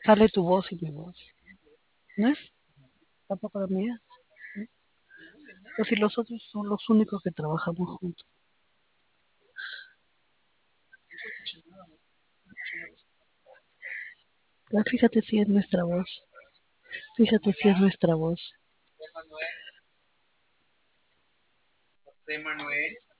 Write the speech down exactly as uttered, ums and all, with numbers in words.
Sale tu voz y mi voz. ¿No es? Tampoco la mía. Pues si los otros son los únicos que trabajamos juntos. Pero fíjate si es nuestra voz. Fíjate si es nuestra voz.